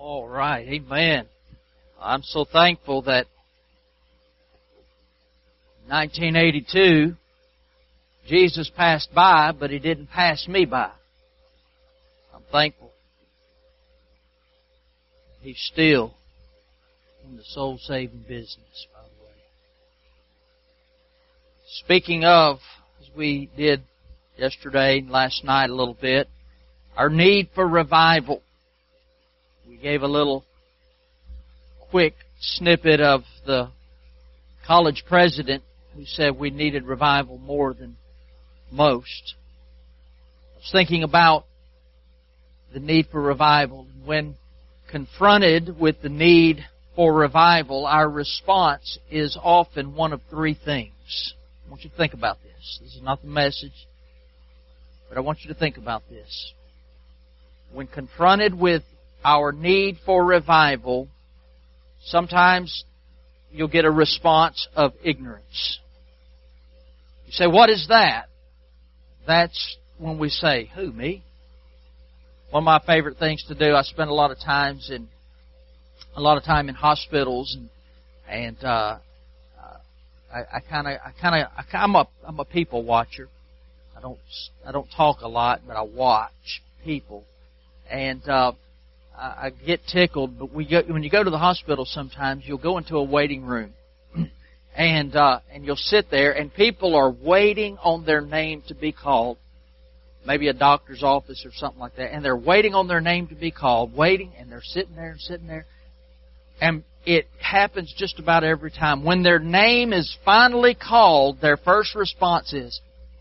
All right, amen. I'm so thankful that 1982, Jesus passed by, but He didn't pass me by. I'm thankful. He's still in the soul-saving business, by the way. Speaking of, as we did yesterday and last night a little bit, our need for revival. We gave a little quick snippet of the college president who said we needed revival more than most. I was thinking about the need for revival. When confronted with the need for revival, our response is often one of three things. I want you to think about this. This is not the message, but I want you to think about this. When confronted with our need for revival, sometimes you'll get a response of ignorance. You say, what is that? That's when we say, who, me? One of my favorite things to do, I spend a lot of time in hospitals, and I'm a people watcher. I don't talk a lot, but I watch people, and I get tickled. But when you go to the hospital, sometimes you'll go into a waiting room, and you'll sit there, and people are waiting on their name to be called. Maybe a doctor's office or something like that, and they're waiting on their name to be called, waiting, and they're sitting there. And it happens just about every time. When their name is finally called, their first response is,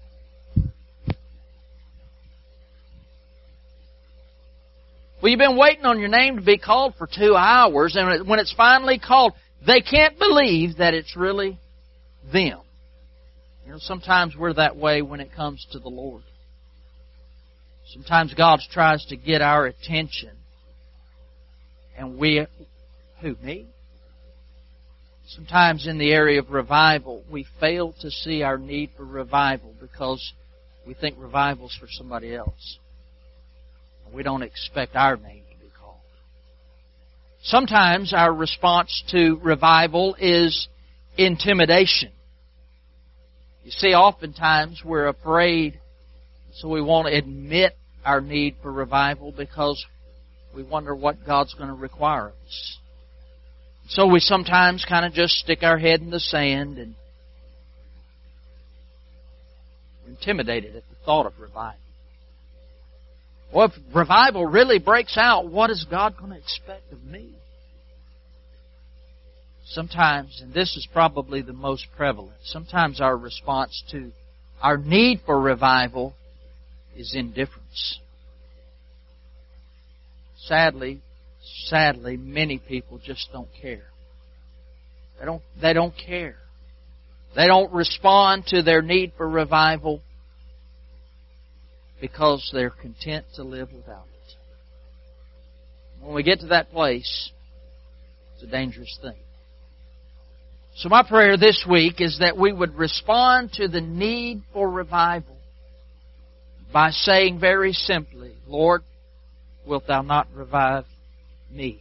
well, you've been waiting on your name to be called for 2 hours, and when it's finally called, they can't believe that it's really them. You know, sometimes we're that way when it comes to the Lord. Sometimes God tries to get our attention, and we, who, me? Sometimes in the area of revival, we fail to see our need for revival because we think revival's for somebody else. We don't expect our name to be called. Sometimes our response to revival is intimidation. You see, oftentimes we're afraid, so we won't admit our need for revival because we wonder what God's going to require of us. So we sometimes kind of just stick our head in the sand and we're intimidated at the thought of revival. Well, if revival really breaks out, what is God going to expect of me? Sometimes, and this is probably the most prevalent, sometimes our response to our need for revival is indifference. Sadly, many people just don't care. They don't care. They don't respond to their need for revival because they're content to live without it. When we get to that place, it's a dangerous thing. So my prayer this week is that we would respond to the need for revival by saying very simply, Lord, wilt Thou not revive me?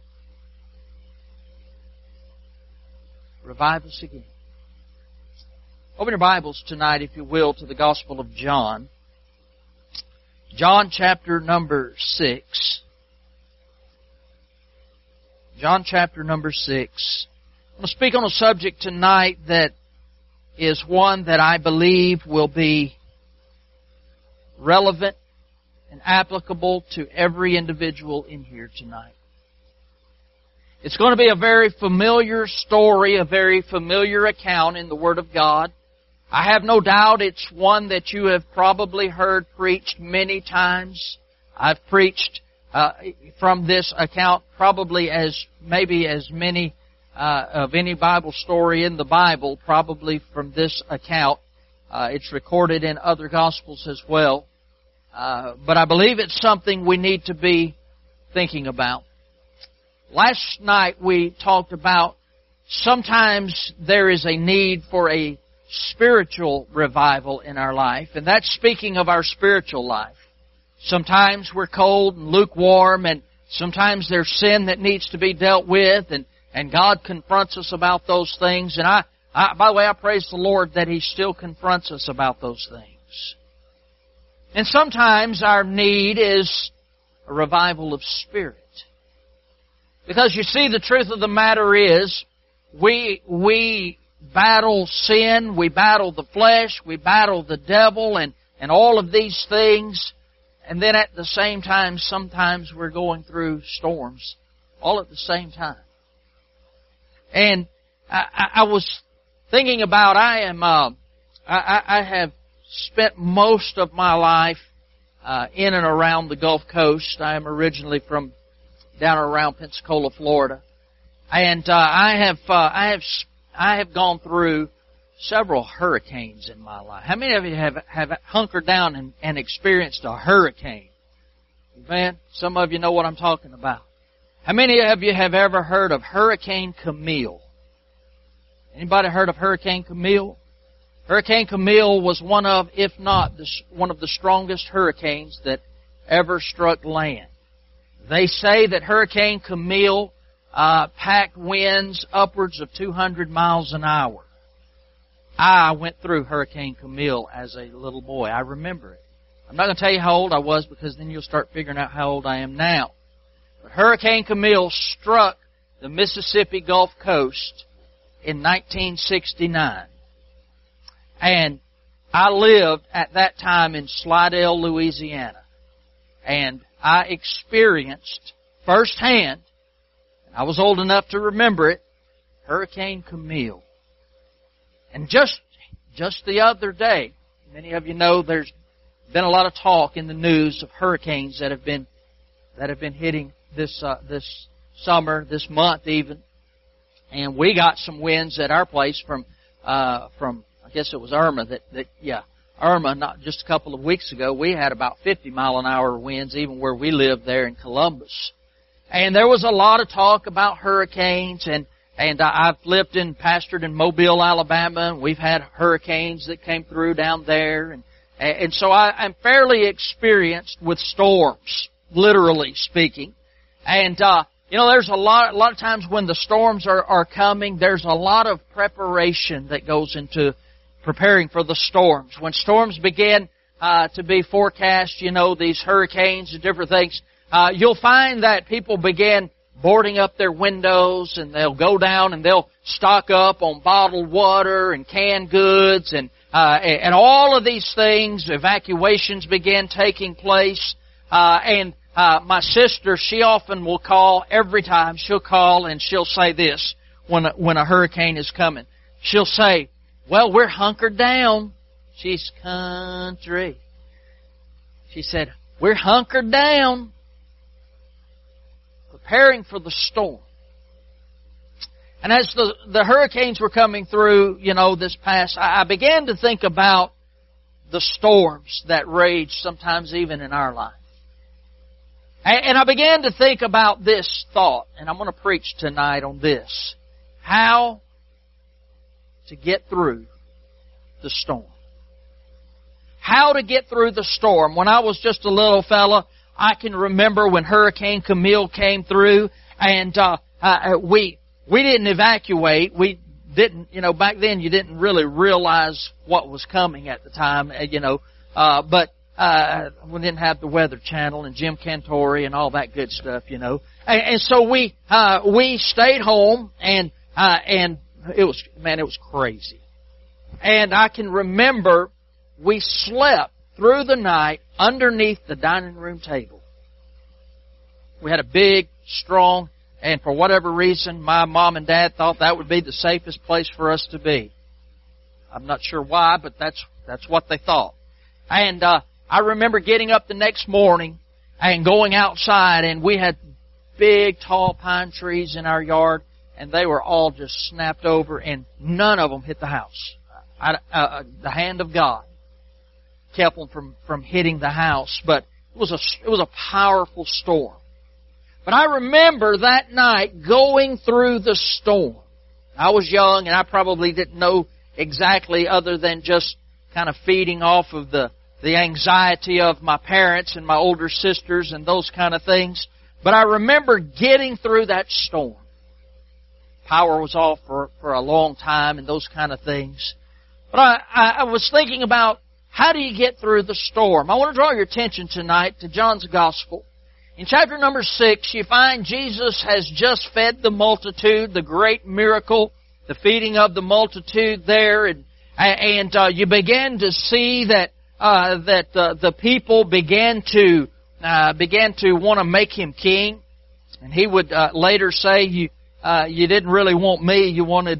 Revive us again. Open your Bibles tonight, if you will, to the Gospel of John. John chapter number 6. John chapter number 6. I'm going to speak on a subject tonight that is one that I believe will be relevant and applicable to every individual in here tonight. It's going to be a very familiar story, a very familiar account in the Word of God. I have no doubt it's one that you have probably heard preached many times. I've preached from this account probably as many of any Bible story in the Bible, probably from this account. It's recorded in other Gospels as well. But I believe it's something we need to be thinking about. Last night we talked about sometimes there is a need for a spiritual revival in our life, and that's speaking of our spiritual life. Sometimes we're cold and lukewarm, and Sometimes there's sin that needs to be dealt with, and God confronts us about those things. And by the way, I praise the Lord that He still confronts us about those things. And sometimes our need is a revival of spirit. Because you see, the truth of the matter is, we battle sin, we battle the flesh, we battle the devil, and all of these things. And then at the same time, sometimes we're going through storms, all at the same time. And I was thinking about, I have spent most of my life in and around the Gulf Coast. I am originally from down around Pensacola, Florida, and I have gone through several hurricanes in my life. How many of you have hunkered down and experienced a hurricane? Man, some of you know what I'm talking about. How many of you have ever heard of Hurricane Camille? Anybody heard of Hurricane Camille? Hurricane Camille was one of, if not one of the strongest hurricanes that ever struck land. They say that Hurricane Camille packed winds upwards of 200 miles an hour. I went through Hurricane Camille as a little boy. I remember it. I'm not going to tell you how old I was, because then you'll start figuring out how old I am now. But Hurricane Camille struck the Mississippi Gulf Coast in 1969. And I lived at that time in Slidell, Louisiana. And I experienced firsthand, I was old enough to remember it, Hurricane Camille. And just the other day, many of you know there's been a lot of talk in the news of hurricanes that have been hitting this summer, this month even. And we got some winds at our place from I guess it was Irma Irma, not just a couple of weeks ago. We had about 50 mile an hour winds even where we lived there in Columbus. And there was a lot of talk about hurricanes, and I've lived and pastored in Mobile, Alabama, and we've had hurricanes that came through down there, and so I'm fairly experienced with storms, literally speaking. And there's a lot of times when the storms are coming, there's a lot of preparation that goes into preparing for the storms. When storms begin to be forecast, these hurricanes and different things, you'll find that people begin boarding up their windows, and they'll go down and they'll stock up on bottled water and canned goods and all of these things. Evacuations begin taking place. My sister, she often will call, every time she'll call and she'll say this when a hurricane is coming. She'll say, "Well, we're hunkered down." She's country. She said, "We're hunkered down, preparing for the storm." And as the hurricanes were coming through, this past, I began to think about the storms that rage sometimes even in our life. And I began to think about this thought, and I'm going to preach tonight on this: how to get through the storm. How to get through the storm. When I was just a little fella, I can remember when Hurricane Camille came through, and we didn't evacuate. We didn't, back then you didn't really realize what was coming at the time, but we didn't have the Weather Channel and Jim Cantori and all that good stuff, And so we stayed home, and it was crazy. And I can remember we slept through the night underneath the dining room table. We had a big, strong, and for whatever reason, my mom and dad thought that would be the safest place for us to be. I'm not sure why, but that's what they thought. And I remember getting up the next morning and going outside, and we had big, tall pine trees in our yard, and they were all just snapped over, and none of them hit the house. The hand of God kept them from hitting the house, but it was a powerful storm. But I remember that night going through the storm. I was young, and I probably didn't know exactly, other than just kind of feeding off of the anxiety of my parents and my older sisters and those kind of things. But I remember getting through that storm. Power was off for a long time and those kind of things. But I was thinking about, how do you get through the storm? I want to draw your attention tonight to John's Gospel. In chapter number 6, you find Jesus has just fed the multitude, the great miracle, the feeding of the multitude there, and you began to see that the people began to want to make Him king, and He would later say, "You didn't really want me; you wanted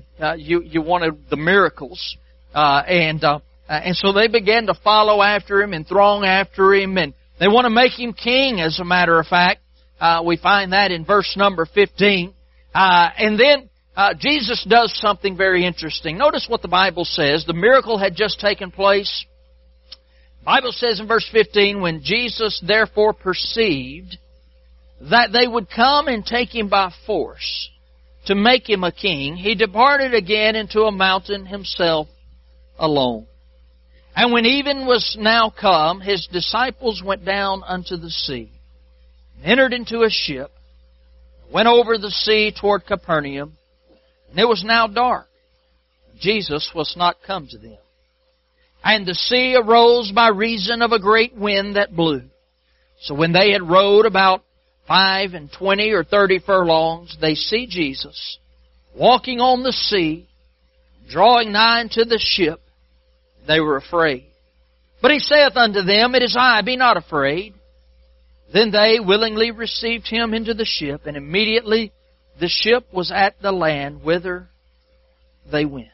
the miracles." And so they began to follow after Him and throng after Him, and they want to make Him king, as a matter of fact. We find that in verse number 15. And then Jesus does something very interesting. Notice what the Bible says. The miracle had just taken place. The Bible says in verse 15, when Jesus therefore perceived that they would come and take Him by force to make Him a king, He departed again into a mountain Himself alone. And when even was now come, His disciples went down unto the sea, and entered into a ship, went over the sea toward Capernaum, and it was now dark. Jesus was not come to them. And the sea arose by reason of a great wind that blew. So when they had rowed about 25 or 30 furlongs, they see Jesus walking on the sea, drawing nigh unto the ship. They were afraid. But He saith unto them, It is I, be not afraid. Then they willingly received Him into the ship, and immediately the ship was at the land whither they went.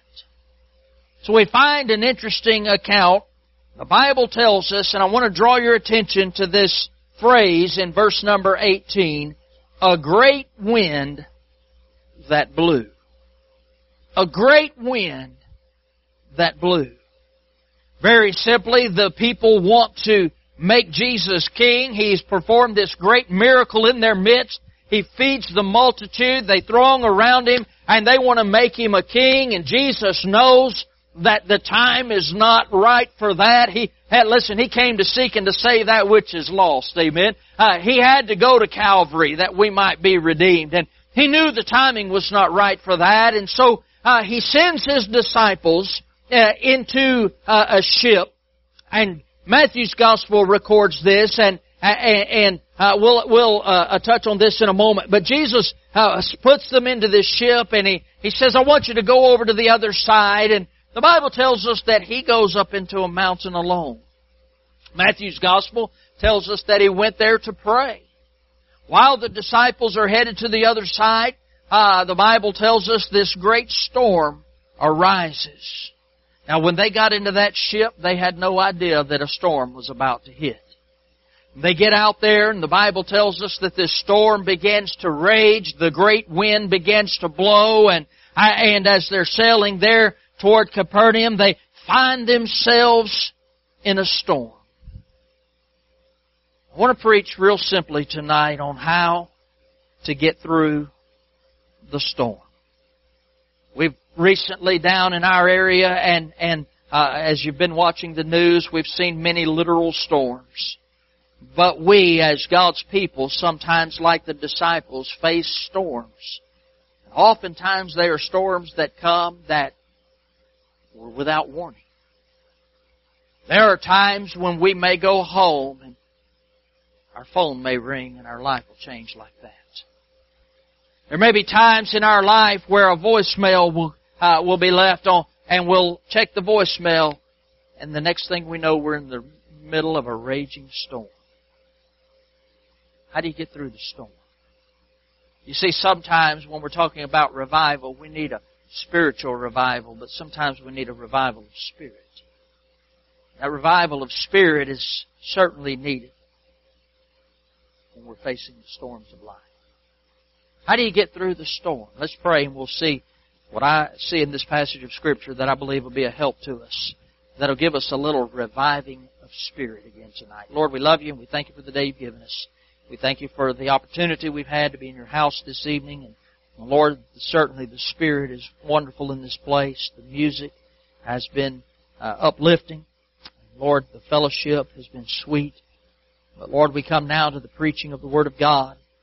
So we find an interesting account. The Bible tells us, and I want to draw your attention to this phrase in verse number 18, a great wind that blew. A great wind that blew. Very simply, the people want to make Jesus king. He's performed this great miracle in their midst. He feeds the multitude. They throng around Him, and they want to make Him a king. And Jesus knows that the time is not right for that. He came to seek and to save that which is lost. Amen. He had to go to Calvary that we might be redeemed. And He knew the timing was not right for that. And so He sends His disciples into a ship, and Matthew's Gospel records this, and we'll touch on this in a moment. But Jesus puts them into this ship, and He says, I want you to go over to the other side. And the Bible tells us that He goes up into a mountain alone. Matthew's Gospel tells us that He went there to pray. While the disciples are headed to the other side, the Bible tells us this great storm arises. Now, when they got into that ship, they had no idea that a storm was about to hit. They get out there, and the Bible tells us that this storm begins to rage. The great wind begins to blow, and as they're sailing there toward Capernaum, they find themselves in a storm. I want to preach real simply tonight on how to get through the storm. We've recently down in our area, and as you've been watching the news, we've seen many literal storms. But we, as God's people, sometimes, like the disciples, face storms. Oftentimes they are storms that come that were without warning. There are times when we may go home and our phone may ring and our life will change like that. There may be times in our life where a voicemail will be left on, and we'll check the voicemail, and the next thing we know, we're in the middle of a raging storm. How do you get through the storm? You see, sometimes when we're talking about revival, we need a spiritual revival, but sometimes we need a revival of spirit. That revival of spirit is certainly needed when we're facing the storms of life. How do you get through the storm? Let's pray, and we'll see what I see in this passage of Scripture that I believe will be a help to us, that'll give us a little reviving of spirit again tonight. Lord, we love You, and we thank You for the day You've given us. We thank You for the opportunity we've had to be in Your house this evening. And Lord, certainly the Spirit is wonderful in this place. The music has been uplifting. Lord, the fellowship has been sweet. But Lord, we come now to the preaching of the Word of God.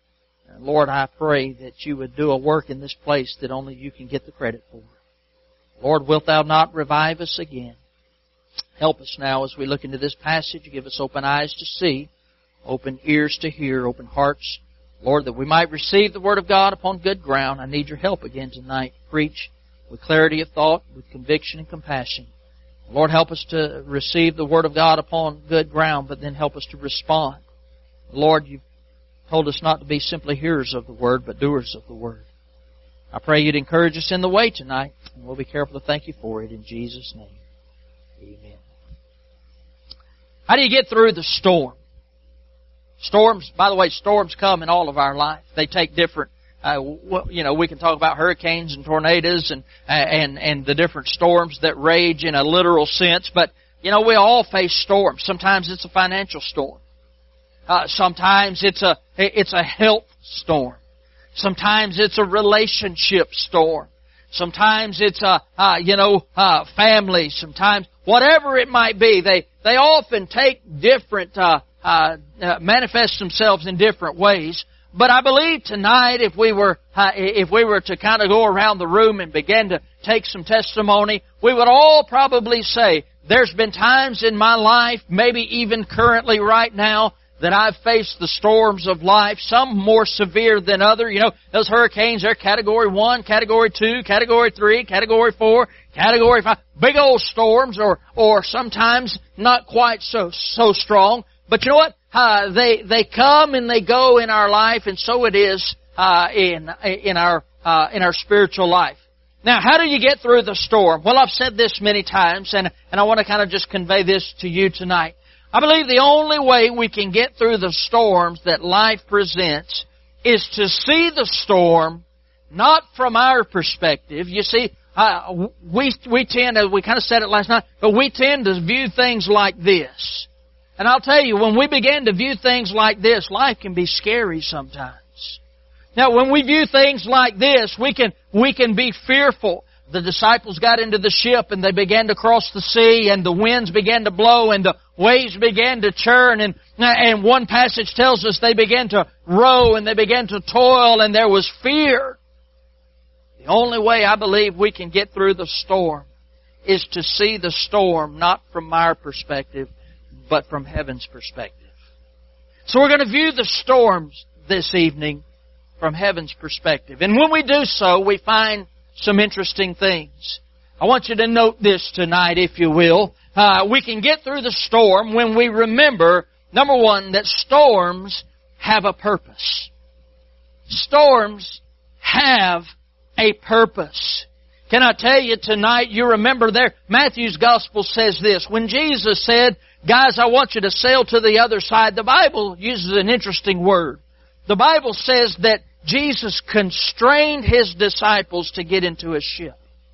Lord, I pray that You would do a work in this place that only You can get the credit for. Lord, wilt Thou not revive us again? Help us now as we look into this passage. Give us open eyes to see, open ears to hear, open hearts, Lord, that we might receive the Word of God upon good ground. I need Your help again tonight. Preach with clarity of thought, with conviction and compassion. Lord, help us to receive the Word of God upon good ground, but then help us to respond. Lord, You've told us not to be simply hearers of the Word, but doers of the Word. I pray You'd encourage us in the way tonight, and we'll be careful to thank You for it in Jesus' name. Amen. How do you get through the storm? Storms, by the way, storms come in all of our life. They take different, we can talk about hurricanes and tornadoes and the different storms that rage in a literal sense, but, we all face storms. Sometimes it's a financial storm. Sometimes it's a health storm. Sometimes it's a relationship storm. Sometimes it's family. Sometimes whatever it might be, they often take different manifest themselves in different ways. But I believe tonight, if we were to kind of go around the room and begin to take some testimony, we would all probably say, there's been times in my life, maybe even currently right now, that I've faced the storms of life, some more severe than others. Those hurricanes, they're Category 1, Category 2, Category 3, Category 4, Category 5. Big old storms, or sometimes not quite so strong. But you know what? They come and they go in our life, and so it is in our spiritual life. Now, how do you get through the storm? Well, I've said this many times, and I want to kind of just convey this to you tonight. I believe the only way we can get through the storms that life presents is to see the storm not from our perspective. You see, we tend to, we kind of said it last night, but we tend to view things like this. And I'll tell you, when we begin to view things like this, life can be scary sometimes. Now, when we view things like this, we can be fearful. The disciples got into the ship and they began to cross the sea, and the winds began to blow and the waves began to churn, and one passage tells us they began to row and they began to toil, and there was fear. The only way I believe we can get through the storm is to see the storm not from our perspective, but from heaven's perspective. So we're going to view the storms this evening from heaven's perspective. And when we do so, we find some interesting things. I want you to note this tonight, if you will. We can get through the storm when we remember, number one, that storms have a purpose. Storms have a purpose. Can I tell you tonight, you remember there, Matthew's Gospel says this. When Jesus said, guys, I want you to sail to the other side, the Bible uses an interesting word. The Bible says that Jesus constrained His disciples to get into a ship.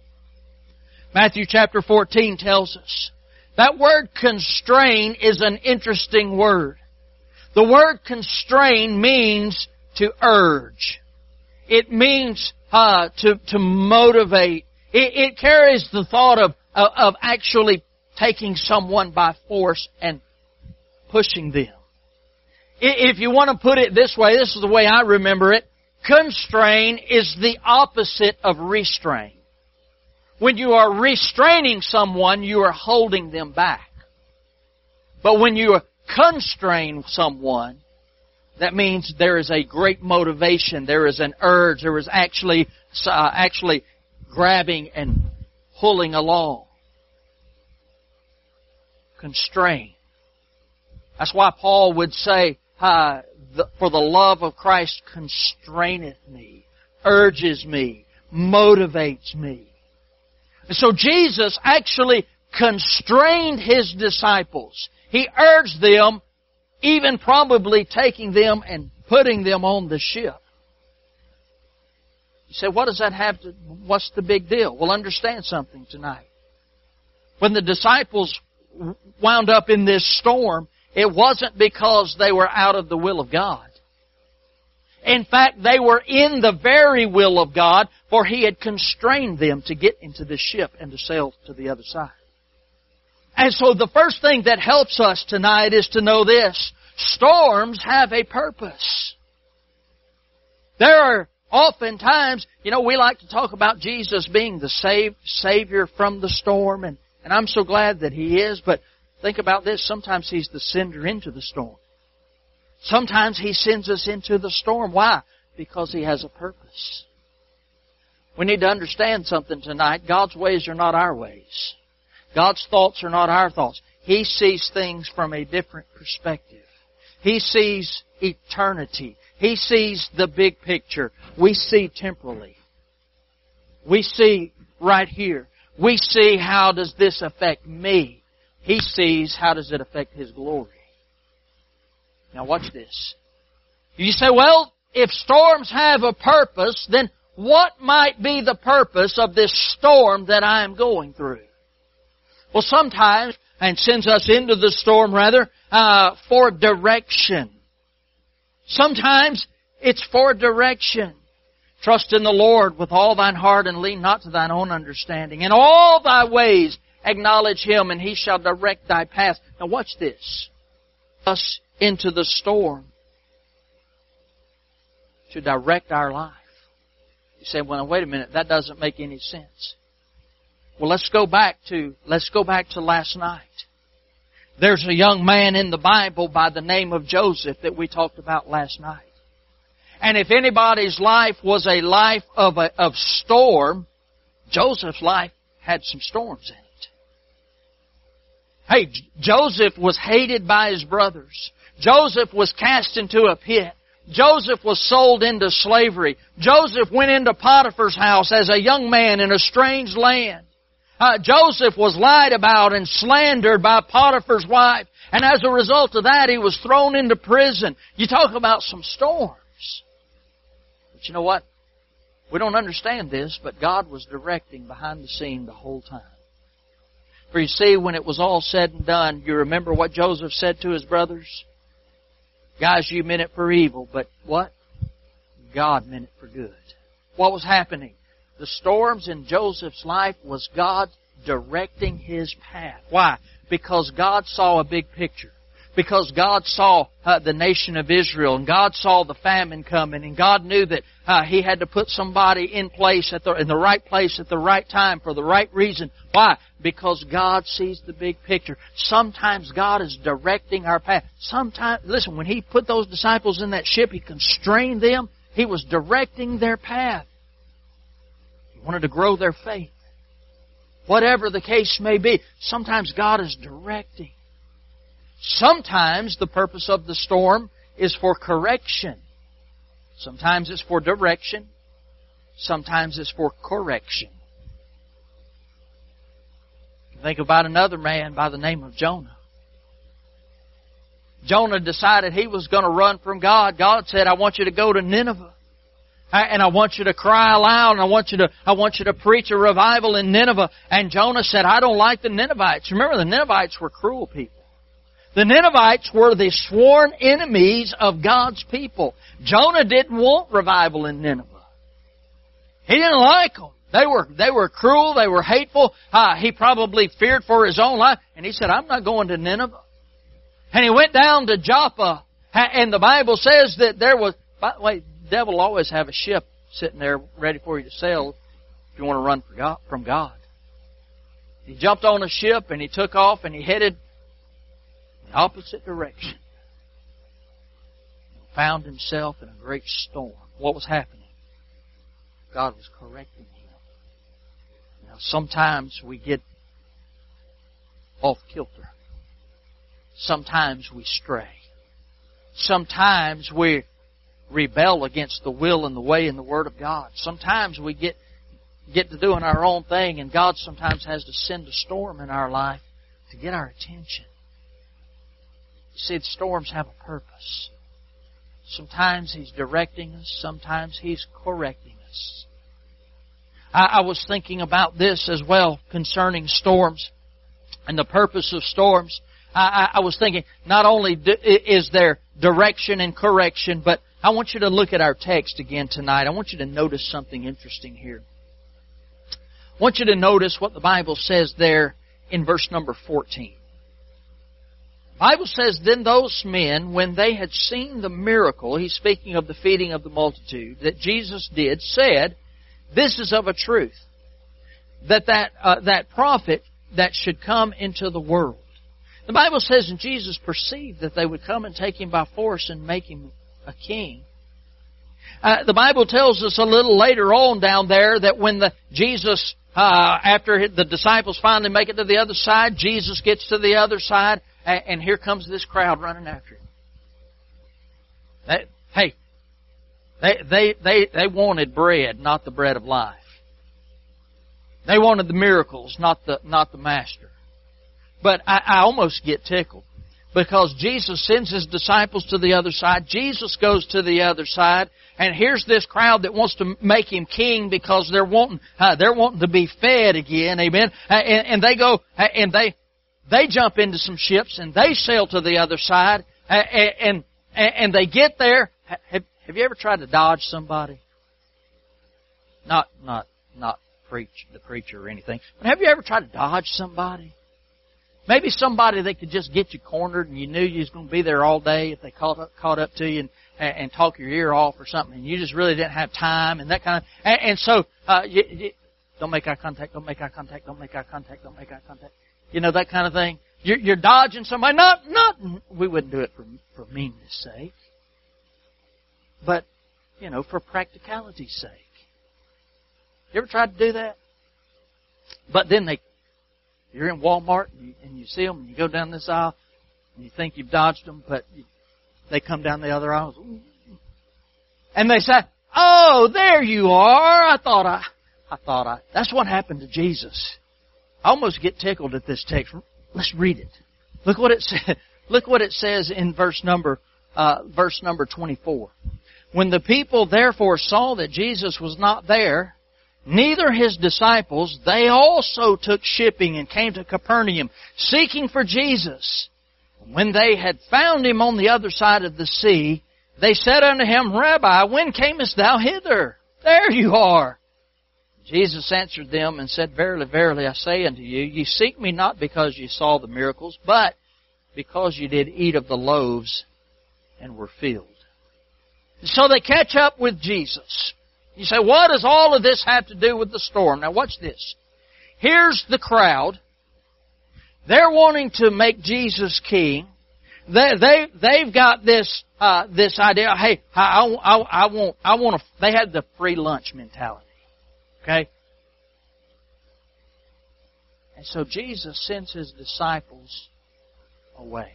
Matthew chapter 14 tells us. That word constrain is an interesting word. The word constrain means to urge. It means to motivate. It carries the thought of actually taking someone by force and pushing them. If you want to put it this way, this is the way I remember it. Constrain is the opposite of restrain. When you are restraining someone, you are holding them back. But when you constrain someone, that means there is a great motivation, there is an urge, there is actually grabbing and pulling along. Constrain. That's why Paul would say, for the love of Christ constraineth me, urges me, motivates me. And so Jesus actually constrained His disciples. He urged them, even probably taking them and putting them on the ship. You say, what does that have to, what's the big deal? Well, understand something tonight. When the disciples wound up in this storm, it wasn't because they were out of the will of God. In fact, they were in the very will of God, for He had constrained them to get into the ship and to sail to the other side. And so the first thing that helps us tonight is to know this. Storms have a purpose. There are oftentimes, we like to talk about Jesus being the Savior from the storm, and I'm so glad that He is, but think about this. Sometimes He's the sender into the storm. Sometimes He sends us into the storm. Why? Because He has a purpose. We need to understand something tonight. God's ways are not our ways. God's thoughts are not our thoughts. He sees things from a different perspective. He sees eternity. He sees the big picture. We see temporally. We see right here. We see how does this affect me. He sees how does it affect His glory. Now watch this. You say, well, if storms have a purpose, then what might be the purpose of this storm that I am going through? Well, sometimes, and sends us into the storm rather, for direction. Sometimes it's for direction. Trust in the Lord with all thine heart and lean not to thine own understanding. In all thy ways acknowledge Him and He shall direct thy path. Now watch this. Us into the storm to direct our life. You say, well, wait a minute, that doesn't make any sense. Well, let's go back to last night. There's a young man in the Bible by the name of Joseph that we talked about last night. And if anybody's life was a life of storm, Joseph's life had some storms in it. Hey, Joseph was hated by his brothers. Joseph was cast into a pit. Joseph was sold into slavery. Joseph went into Potiphar's house as a young man in a strange land. Joseph was lied about and slandered by Potiphar's wife. And as a result of that, he was thrown into prison. You talk about some storms. But you know what? We don't understand this, but God was directing behind the scene the whole time. For you see, when it was all said and done, you remember what Joseph said to his brothers? Guys, you meant it for evil, but what? God meant it for good. What was happening? The storms in Joseph's life was God directing his path. Why? Because God saw a big picture. Because God saw the nation of Israel, and God saw the famine coming, and God knew that He had to put somebody in place in the right place at the right time for the right reason. Why? Because God sees the big picture. Sometimes God is directing our path. Sometimes, listen, when He put those disciples in that ship, He constrained them. He was directing their path. He wanted to grow their faith. Whatever the case may be, sometimes God is directing. Sometimes the purpose of the storm is for correction. Sometimes it's for direction. Sometimes it's for correction. Think about another man by the name of Jonah. Jonah decided he was going to run from God. God said, I want you to go to Nineveh. And I want you to cry aloud, and I want you to preach a revival in Nineveh. And Jonah said, I don't like the Ninevites. Remember, the Ninevites were cruel people. The Ninevites were the sworn enemies of God's people. Jonah didn't want revival in Nineveh. He didn't like them. They were cruel. They were hateful. He probably feared for his own life. And he said, I'm not going to Nineveh. And he went down to Joppa. And the Bible says that there was... By the way, the devil will always have a ship sitting there ready for you to sail if you want to run from God. He jumped on a ship and he took off and he headed the opposite direction. He found himself in a great storm. What was happening? God was correcting him. Now, sometimes we get off kilter. Sometimes we stray. Sometimes we rebel against the will and the way and the Word of God. Sometimes we get to doing our own thing, and God sometimes has to send a storm in our life to get our attention. You see, the storms have a purpose. Sometimes He's directing us. Sometimes He's correcting us. I was thinking about this as well concerning storms and the purpose of storms. I was thinking not only is there direction and correction, but I want you to look at our text again tonight. I want you to notice something interesting here. I want you to notice what the Bible says there in verse number 14. The Bible says, then those men, when they had seen the miracle, he's speaking of the feeding of the multitude, that Jesus did, said, this is of a truth, that prophet that should come into the world. The Bible says, and Jesus perceived that they would come and take him by force and make him a king. The Bible tells us a little later on down there that when Jesus, after the disciples finally make it to the other side, Jesus gets to the other side, and here comes this crowd running after him. They wanted bread, not the bread of life. They wanted the miracles, not the master. But I almost get tickled because Jesus sends His disciples to the other side. Jesus goes to the other side, and here's this crowd that wants to make Him king because they're wanting to be fed again. Amen. And they go and they jump into some ships and they sail to the other side, and they get there. Have you ever tried to dodge somebody? Not preach the preacher or anything, but have you ever tried to dodge somebody? Maybe somebody that could just get you cornered and you knew you was going to be there all day if they caught up to you and talk your ear off or something, and you just really didn't have time and that kind of. And so don't make eye contact, don't make eye contact, don't make eye contact, don't make eye contact. You know, that kind of thing. You're dodging somebody. Not we wouldn't do it for meanness' sake, but for practicality's sake. You ever tried to do that? But then you're in Walmart and you see them and you go down this aisle and you think you've dodged them, but they come down the other aisle and they say, "Oh, there you are! I thought That's what happened to Jesus." I almost get tickled at this text. Let's read it. Look what it says. Look what it says in verse number 24. When the people therefore saw that Jesus was not there, neither His disciples, they also took shipping and came to Capernaum, seeking for Jesus. When they had found Him on the other side of the sea, they said unto Him, Rabbi, when camest Thou hither? There you are. Jesus answered them and said, Verily, verily, I say unto you, ye seek me not because ye saw the miracles, but because ye did eat of the loaves and were filled. So they catch up with Jesus. You say, what does all of this have to do with the storm? Now watch this. Here's the crowd. They're wanting to make Jesus king. They've got this idea. Hey, I want. They had the free lunch mentality. Okay. And so Jesus sends His disciples away.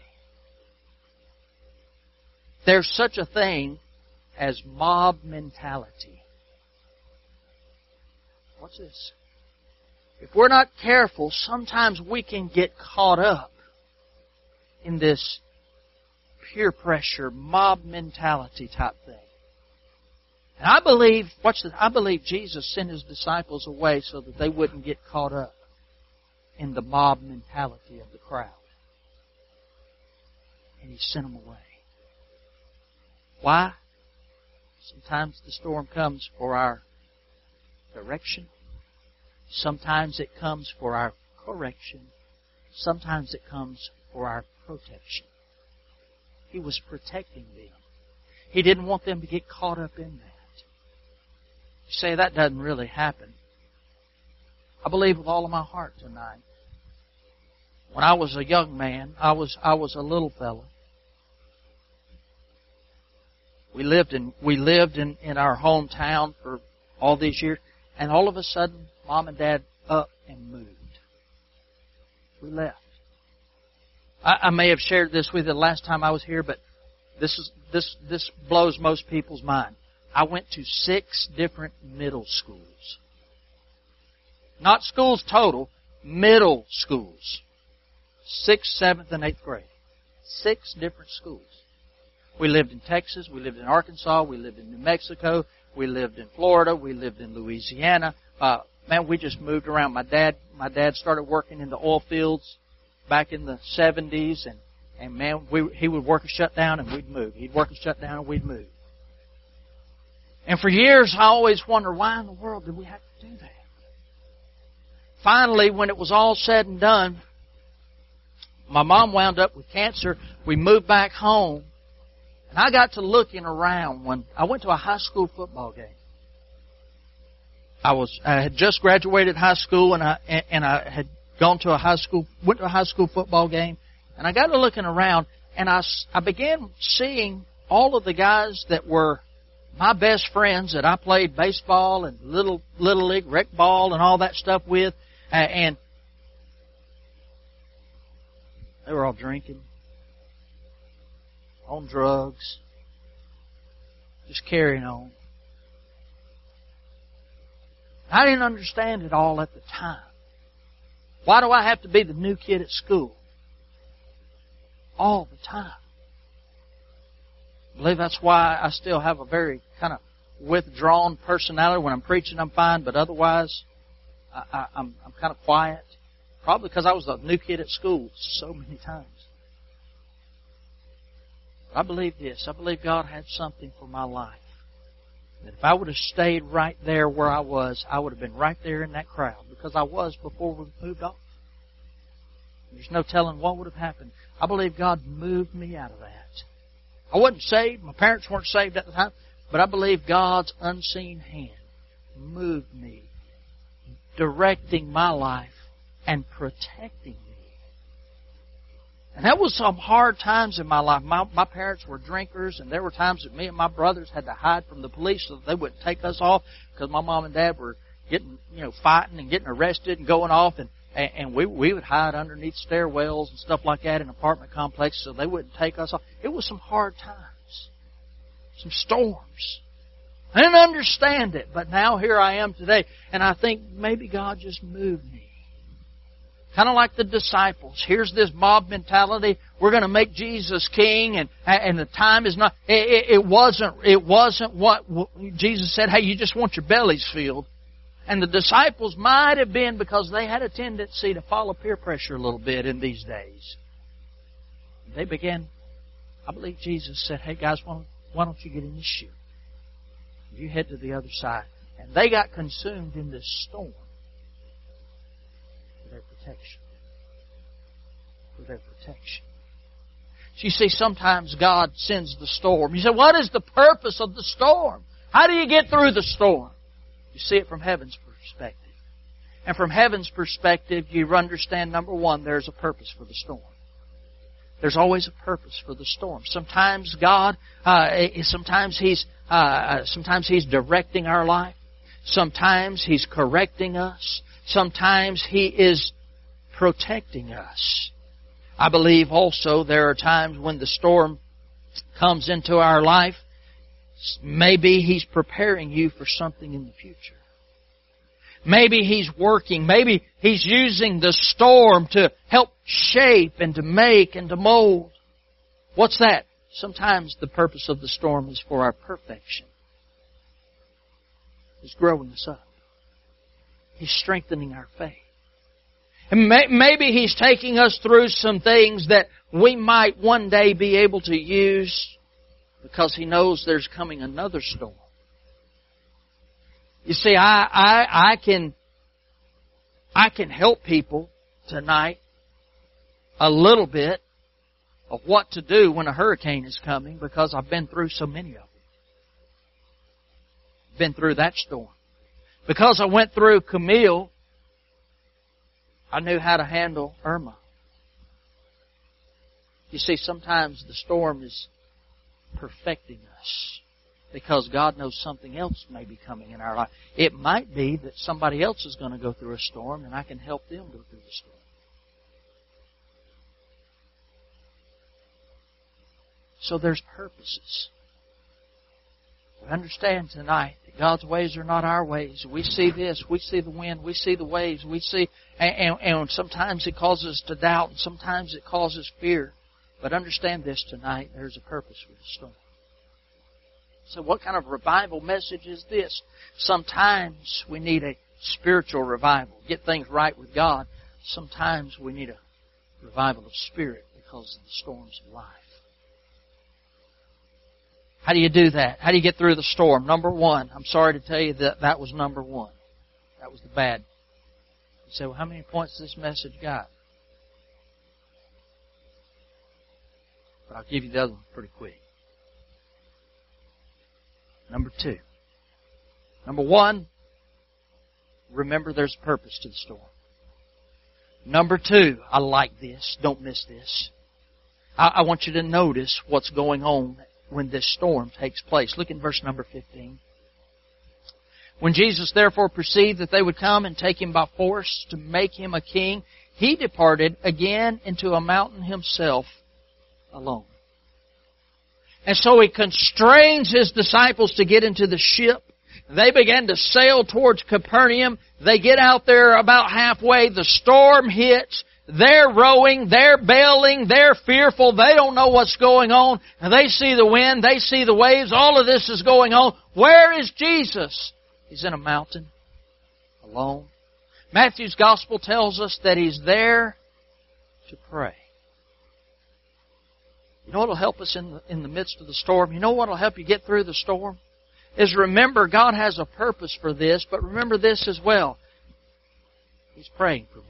There's such a thing as mob mentality. What's this? If we're not careful, sometimes we can get caught up in this peer pressure, mob mentality type thing. And I believe, watch this, I believe Jesus sent His disciples away so that they wouldn't get caught up in the mob mentality of the crowd. And He sent them away. Why? Sometimes the storm comes for our direction. Sometimes it comes for our correction. Sometimes it comes for our protection. He was protecting them. He didn't want them to get caught up in that. You say, that doesn't really happen. I believe with all of my heart tonight. When I was a young man, I was a little fella. We lived in our hometown for all these years, and all of a sudden, Mom and Dad up and moved. We left. I may have shared this with you the last time I was here, but this blows most people's mind. I went to 6 different middle schools. Not schools total, middle schools. 6th, 7th, and 8th grade. 6 different schools. We lived in Texas, we lived in Arkansas, we lived in New Mexico, we lived in Florida, we lived in Louisiana. Man, we just moved around. My dad started working in the oil fields back in the 70s, and man, he would work a shutdown and we'd move. He'd work a shutdown and we'd move. And for years, I always wondered, why in the world did we have to do that? Finally, when it was all said and done, my mom wound up with cancer. We moved back home. And I got to looking around when I went to a high school football game. I had just graduated high school, and I had went to a high school football game, and I got to looking around, and I began seeing all of the guys that were my best friends that I played baseball and little league rec ball and all that stuff with, and they were all drinking, on drugs, just carrying on. I didn't understand it all at the time. Why do I have to be the new kid at school all the time? I believe that's why I still have a very kind of withdrawn personality. When I'm preaching, I'm fine, but otherwise, I'm kind of quiet. Probably because I was the new kid at school so many times. But I believe this. I believe God had something for my life. That if I would have stayed right there where I was, I would have been right there in that crowd, because I was before we moved off. There's no telling what would have happened. I believe God moved me out of that. I wasn't saved. My parents weren't saved at the time. But I believe God's unseen hand moved me, directing my life and protecting me. And that was some hard times in my life. My parents were drinkers, and there were times that me and my brothers had to hide from the police so that they wouldn't take us off, because my mom and dad were getting, fighting and getting arrested and going off, and we would hide underneath stairwells and stuff like that in apartment complexes so they wouldn't take us off. It was some hard times, some storms. I didn't understand it, but now here I am today, and I think maybe God just moved me. Kind of like the disciples. Here's this mob mentality. We're going to make Jesus king, and the time is not. It wasn't what Jesus said. Hey, you just want your bellies filled. And the disciples might have been, because they had a tendency to follow peer pressure a little bit in these days. They began. I believe Jesus said, "Hey guys, why don't you get in this ship? You head to the other side." And they got consumed in this storm. Their protection. For their protection. So you see, sometimes God sends the storm. You say, what is the purpose of the storm? How do you get through the storm? You see it from heaven's perspective. And from heaven's perspective, you understand, number one, there's a purpose for the storm. There's always a purpose for the storm. Sometimes God, sometimes He's directing our life. Sometimes He's correcting us. Sometimes He is protecting us. I believe also there are times when the storm comes into our life, maybe He's preparing you for something in the future. Maybe He's working. Maybe He's using the storm to help shape and to make and to mold. What's that? Sometimes the purpose of the storm is for our perfection. It's growing us up. He's strengthening our faith. And maybe He's taking us through some things that we might one day be able to use, because He knows there's coming another storm. You see, I can help people tonight a little bit of what to do when a hurricane is coming, because I've been through so many of them. Been through that storm. Because I went through Camille, I knew how to handle Irma. You see, sometimes the storm is perfecting us, because God knows something else may be coming in our life. It might be that somebody else is going to go through a storm, and I can help them go through the storm. So there's purposes. We understand tonight that God's ways are not our ways. We see this. We see the wind. We see the waves. We see, and sometimes it causes us to doubt, and sometimes it causes fear. But understand this tonight. There's a purpose for the storm. So what kind of revival message is this? Sometimes we need a spiritual revival. Get things right with God. Sometimes we need a revival of spirit because of the storms of life. How do you do that? How do you get through the storm? Number one, I'm sorry to tell you that was number one. That was the bad. You say, well, how many points this message got? But I'll give you the other one pretty quick. Number 2. Number 1, remember there's a purpose to the storm. Number 2, I like this. Don't miss this. I want you to notice what's going on when this storm takes place. Look in verse number 15. When Jesus therefore perceived that they would come and take Him by force to make Him a king, He departed again into a mountain Himself alone. And so He constrains His disciples to get into the ship. They began to sail towards Capernaum. They get out there about halfway. The storm hits. They're rowing. They're bailing. They're fearful. They don't know what's going on. And they see the wind. They see the waves. All of this is going on. Where is Jesus? He's in a mountain, alone. Matthew's Gospel tells us that He's there to pray. You know what will help us in the midst of the storm? You know what will help you get through the storm? Is remember God has a purpose for this, but remember this as well. He's praying for me.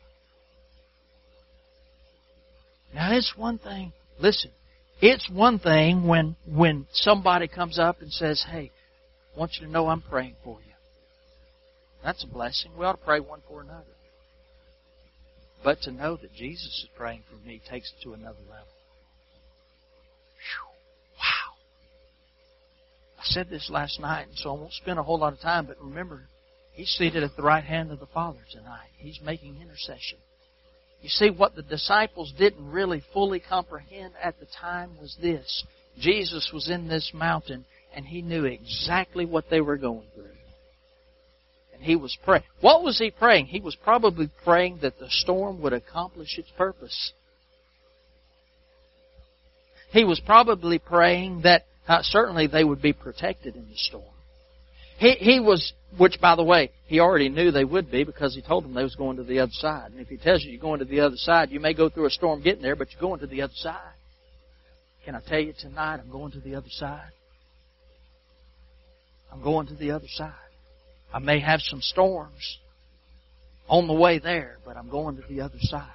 Now it's one thing, listen, it's one thing when somebody comes up and says, hey, I want you to know I'm praying for you. That's a blessing. We ought to pray one for another. But to know that Jesus is praying for me takes it to another level. Wow. I said this last night, so I won't spend a whole lot of time, but remember, He's seated at the right hand of the Father tonight. He's making intercession. You see, what the disciples didn't really fully comprehend at the time was this. Jesus was in this mountain, and He knew exactly what they were going through. And He was praying. What was He praying? He was probably praying that the storm would accomplish its purpose. He was probably praying that certainly they would be protected in the storm. He was, which by the way, He already knew they would be because He told them they was going to the other side. And if He tells you you're going to the other side, you may go through a storm getting there, but you're going to the other side. Can I tell you tonight, I'm going to the other side? I'm going to the other side. I may have some storms on the way there, but I'm going to the other side.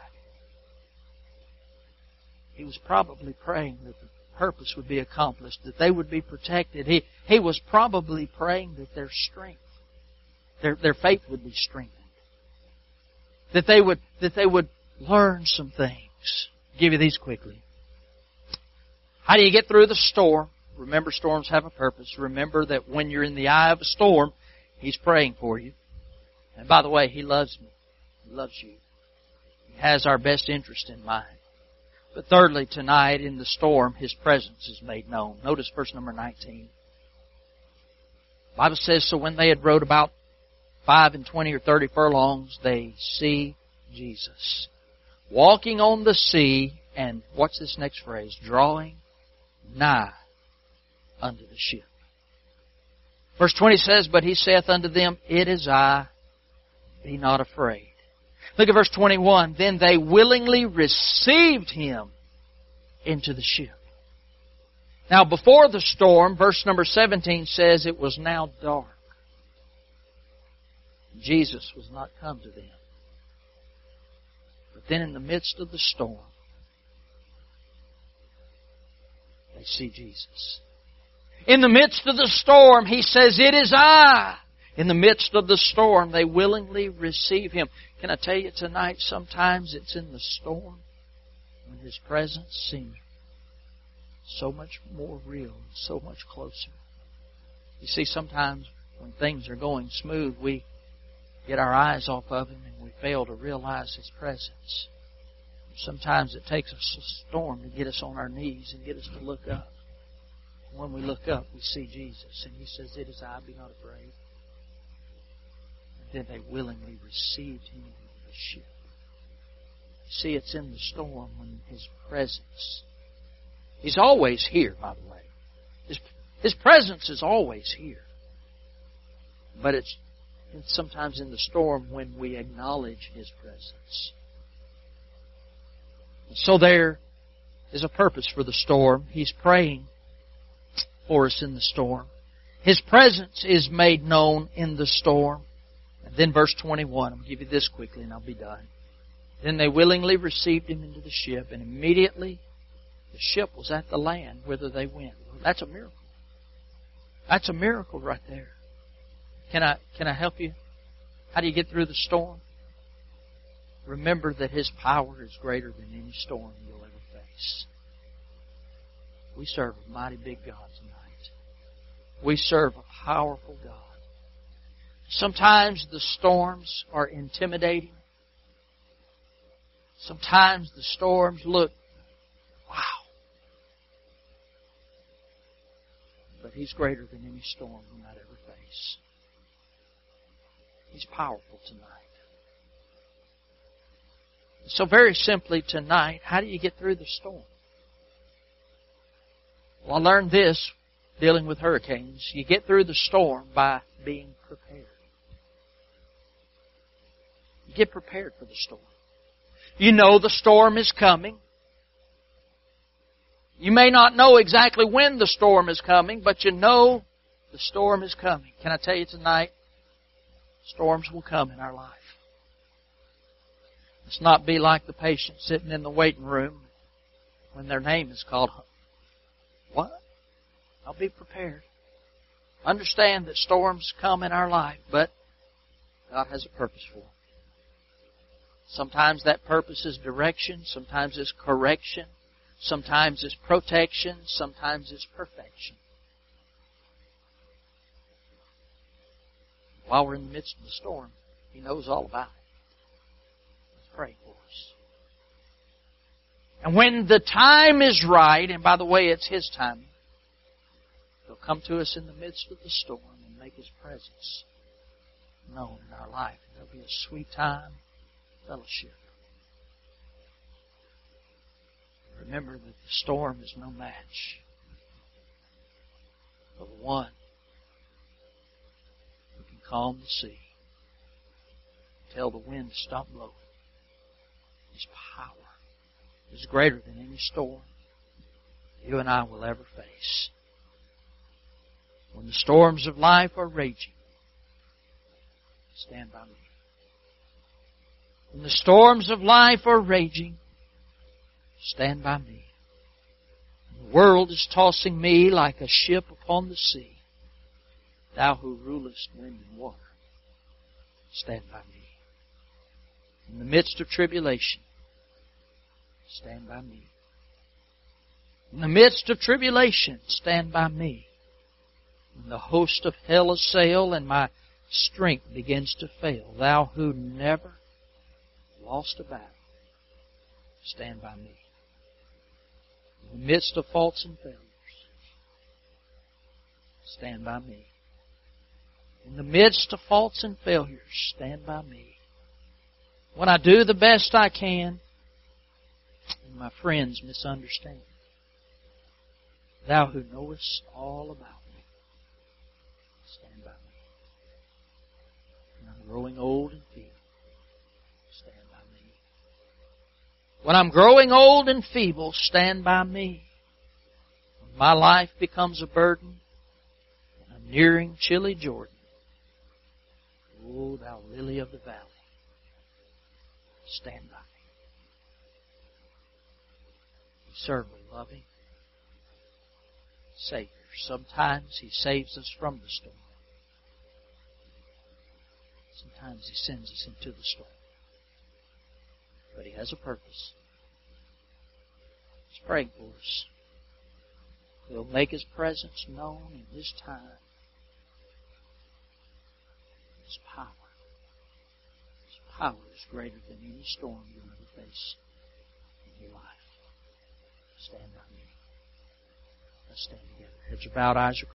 He was probably praying that the purpose would be accomplished, that they would be protected. He was probably praying that their strength, their faith would be strengthened. That they would learn some things. I'll give you these quickly. How do you get through the storm? Remember, storms have a purpose. Remember that when you're in the eye of a storm, He's praying for you. And by the way, He loves me. He loves you. He has our best interest in mind. But thirdly, tonight in the storm, His presence is made known. Notice verse number 19. The Bible says, so when they had rowed about 25 or 30 furlongs, they see Jesus walking on the sea, and what's this next phrase? Drawing nigh unto the ship. Verse 20 says, but He saith unto them, it is I, be not afraid. Look at verse 21. Then they willingly received Him into the ship. Now before the storm, verse number 17 says it was now dark. Jesus was not come to them. But then in the midst of the storm, they see Jesus. In the midst of the storm, He says, it is I. In the midst of the storm, they willingly receive Him. Can I tell you tonight, sometimes it's in the storm when His presence seems so much more real and so much closer. You see, sometimes when things are going smooth, we get our eyes off of Him and we fail to realize His presence. Sometimes it takes us a storm to get us on our knees and get us to look up. When we look up, we see Jesus, and He says, it is I, be not afraid. And then they willingly received Him into the ship. You see, it's in the storm when His presence. He's always here, by the way. His presence is always here. But it's sometimes in the storm when we acknowledge His presence. So there is a purpose for the storm. He's praying for us in the storm. His presence is made known in the storm. And then verse 21, I'll give you this quickly and I'll be done. Then they willingly received Him into the ship, and immediately The ship was at the land whither they went. Well, that's a miracle. That's a miracle right there. Can I help you? How do you get through the storm? Remember that His power is greater than any storm you'll ever face. We serve a mighty big God tonight. We serve a powerful God. Sometimes the storms are intimidating. Sometimes the storms look, wow. But He's greater than any storm we might ever face. He's powerful tonight. So very simply tonight, how do you get through the storm? Well, I learned this dealing with hurricanes. You get through the storm by being prepared. You get prepared for the storm. You know the storm is coming. You may not know exactly when the storm is coming, but you know the storm is coming. Can I tell you tonight, storms will come in our life. Let's not be like the patient sitting in the waiting room when their name is called. What? I'll be prepared. Understand that storms come in our life, but God has a purpose for them. Sometimes that purpose is direction. Sometimes it's correction. Sometimes it's protection. Sometimes it's perfection. While we're in the midst of the storm, He knows all about it. Let's pray for us. And when the time is right, and by the way, it's His timing, He'll come to us in the midst of the storm and make His presence known in our life. There'll be a sweet time, fellowship. Remember that the storm is no match for the one who can calm the sea, tell the wind to stop blowing. His power is greater than any storm you and I will ever face. When the storms of life are raging, stand by me. When the storms of life are raging, stand by me. The world is tossing me like a ship upon the sea. Thou who rulest wind and water, stand by me. In the midst of tribulation, stand by me. In the midst of tribulation, stand by me. When the host of hell assail and my strength begins to fail, Thou who never lost a battle, stand by me. In the midst of faults and failures, stand by me. In the midst of faults and failures, stand by me. When I do the best I can, and my friends misunderstand, Thou who knowest all about me, stand by me. When I'm growing old and feeble, stand by me. When I'm growing old and feeble, stand by me. When my life becomes a burden, and I'm nearing chilly Jordan, O Thou lily of the valley, stand by me. We serve a loving Savior. Sometimes He saves us from the storm. Sometimes He sends us into the storm. But He has a purpose. He's praying for us. He'll make His presence known in His time. His power. His power is greater than any storm you'll ever face in your life. Stand by me. Let's stand together. Heads are bowed, eyes are closed.